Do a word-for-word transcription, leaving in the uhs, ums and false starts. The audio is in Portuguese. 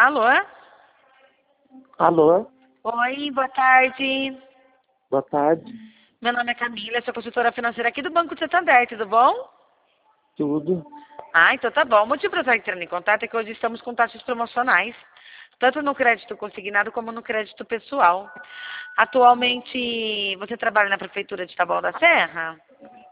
Alô? Alô, Oi, boa tarde. boa tarde, Meu nome é Camila, sou consultora financeira aqui do Banco de Santander, tudo bom? tudo. Ah, então tá bom. O motivo para eu estar entrando em contato é que hoje estamos com taxas promocionais, tanto no crédito consignado como no crédito pessoal. Atualmente, você trabalha na Prefeitura de Taboão da Serra?